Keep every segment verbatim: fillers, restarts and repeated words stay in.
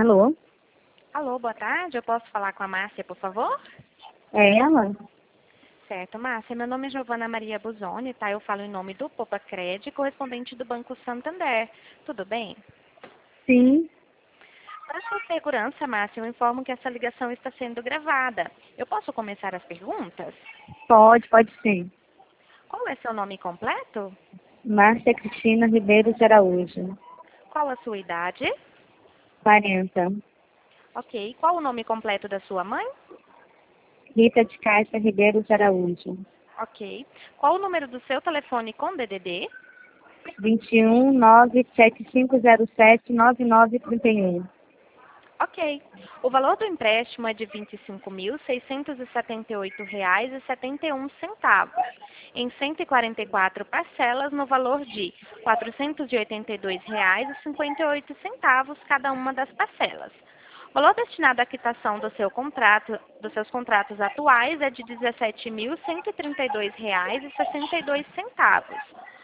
Alô? Alô, boa tarde. Eu posso falar com a Márcia, por favor? É ela? Certo, Márcia. Meu nome é Giovana Maria Buzoni, tá? Eu falo em nome do Poupa Cred, correspondente do Banco Santander. Tudo bem? Sim, Para sua segurança, Márcia, eu informo que essa ligação está sendo gravada. Eu posso começar as perguntas? pode, pode sim. Qual é seu nome completo? Márcia Cristina Ribeiro de Araújo, Qual a sua idade? quarenta. Ok. Qual o nome completo da sua mãe? Rita de Caixa Ribeiro de Araújo, Ok. Qual o número do seu telefone com D D D? vinte e um, nove sete cinco zero sete, nove nove três um. Ok. O valor do empréstimo é de vinte e cinco mil, seiscentos e setenta e oito reais e setenta e um centavos, em cento e quarenta e quatro parcelas no valor de quatrocentos e oitenta e dois reais e cinquenta e oito centavos cada uma das parcelas. O valor destinado à quitação do seu contrato, dos seus contratos atuais é de dezessete mil, cento e trinta e dois reais e sessenta e dois centavos,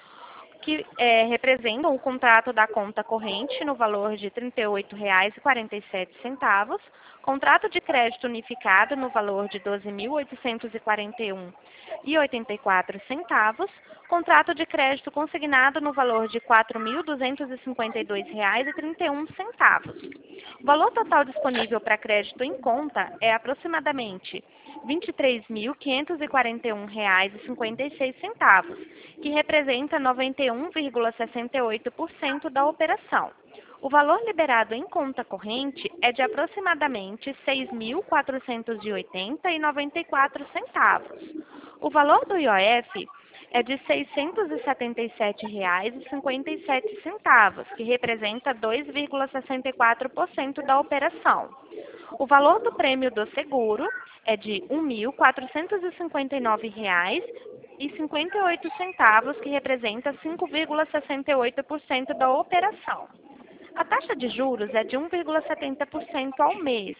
que é, representam o contrato da conta corrente no valor de trinta e oito reais e quarenta e sete centavos, contrato de crédito unificado no valor de doze mil oitocentos e quarenta e um reais e oitenta e quatro centavos, contrato de crédito consignado no valor de quatro mil duzentos e cinquenta e dois reais e trinta e um centavos. O valor total disponível para crédito em conta é aproximadamente vinte e três mil quinhentos e quarenta e um reais e cinquenta e seis centavos, que representa noventa e um vírgula sessenta e oito por cento da operação. O valor liberado em conta corrente é de aproximadamente seis mil quatrocentos e oitenta reais e noventa e quatro centavos. O valor do I O F é de seiscentos e setenta e sete reais e cinquenta e sete centavos, que representa dois vírgula sessenta e quatro por cento da operação. O valor do prêmio do seguro é de um mil quatrocentos e cinquenta e nove reais e cinquenta e oito centavos, que representa cinco vírgula sessenta e oito por cento da operação. A taxa de juros é de um vírgula setenta por cento ao mês.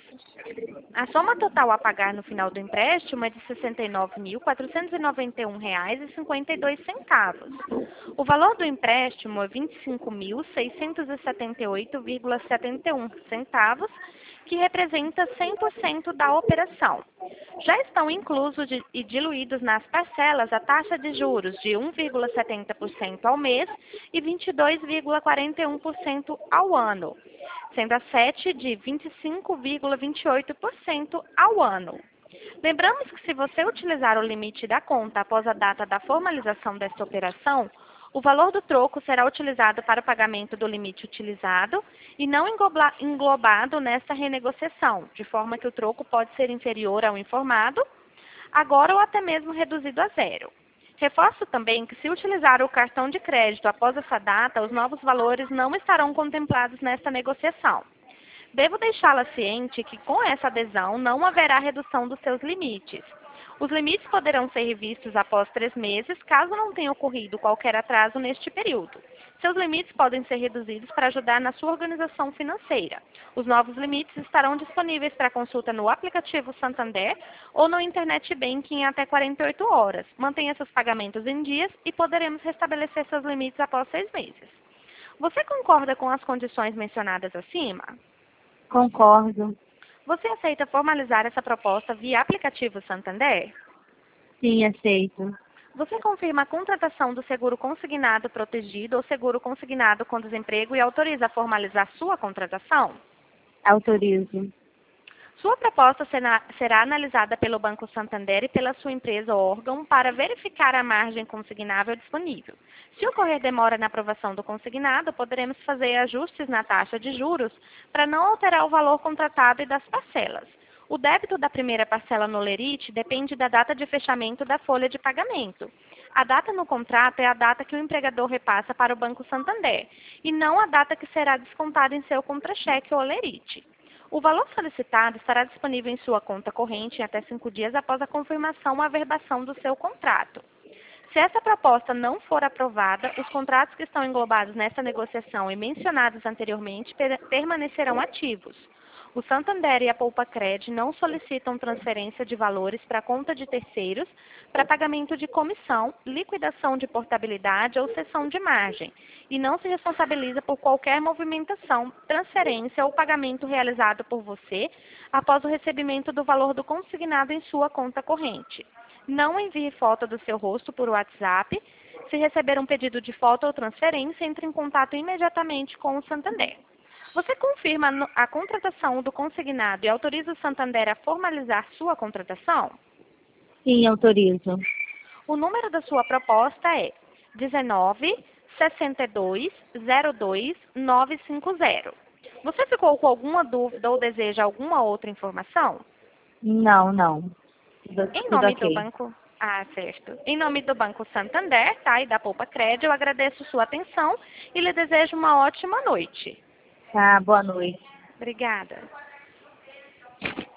A soma total a pagar no final do empréstimo é de sessenta e nove mil quatrocentos e noventa e um reais e cinquenta e dois centavos. O valor do empréstimo é vinte e cinco mil seiscentos e setenta e oito vírgula setenta e um centavos, que representa cem por cento da operação. Já estão inclusos de, e diluídos nas parcelas a taxa de juros de um vírgula setenta por cento ao mês e vinte e dois vírgula quarenta e um por cento ao ano, sendo a sete de vinte e cinco vírgula vinte e oito por cento ao ano. Lembramos que se você utilizar o limite da conta após a data da formalização desta operação, o valor do troco será utilizado para o pagamento do limite utilizado e não englobado nesta renegociação, de forma que o troco pode ser inferior ao informado, agora ou até mesmo reduzido a zero. Reforço também que, se utilizar o cartão de crédito após essa data, os novos valores não estarão contemplados nesta negociação. Devo deixá-la ciente que, com essa adesão, não haverá redução dos seus limites. Os limites poderão ser revistos após três meses, caso não tenha ocorrido qualquer atraso neste período. Seus limites podem ser reduzidos para ajudar na sua organização financeira. Os novos limites estarão disponíveis para consulta no aplicativo Santander ou no Internet Banking em até quarenta e oito horas. Mantenha seus pagamentos em dias e poderemos restabelecer seus limites após seis meses. Você concorda com as condições mencionadas acima? Concordo. Você aceita formalizar essa proposta via aplicativo Santander? Sim, aceito. Você confirma a contratação do seguro consignado protegido ou seguro consignado com desemprego e autoriza a formalizar sua contratação? Autorizo. Sua proposta será, será analisada pelo Banco Santander e pela sua empresa ou órgão para verificar a margem consignável disponível. Se ocorrer demora na aprovação do consignado, poderemos fazer ajustes na taxa de juros para não alterar o valor contratado e das parcelas. O débito da primeira parcela no lerite depende da data de fechamento da folha de pagamento. A data no contrato é a data que o empregador repassa para o Banco Santander, e não a data que será descontada em seu contra-cheque ou lerite. O valor solicitado estará disponível em sua conta corrente em até cinco dias após a confirmação ou averbação do seu contrato. Se essa proposta não for aprovada, os contratos que estão englobados nesta negociação e mencionados anteriormente per permanecerão ativos. O Santander e a Poupa-Cred não solicitam transferência de valores para conta de terceiros para pagamento de comissão, liquidação de portabilidade ou cessão de margem e não se responsabiliza por qualquer movimentação, transferência ou pagamento realizado por você após o recebimento do valor do consignado em sua conta corrente. Não envie foto do seu rosto por WhatsApp. Se receber um pedido de foto ou transferência, entre em contato imediatamente com o Santander. Você confirma a contratação do consignado e autoriza o Santander a formalizar sua contratação? Sim, autorizo. O número da sua proposta é dezenove, sessenta e dois, zero dois, nove cinco zero. Você ficou com alguma dúvida ou deseja alguma outra informação? Não, não. Tudo, Em tudo nome do ok. banco... Ah, certo. Em nome do Banco Santander, tá, e da Poupa-Cred, eu agradeço sua atenção e lhe desejo uma ótima noite. Tá, boa noite. Obrigada.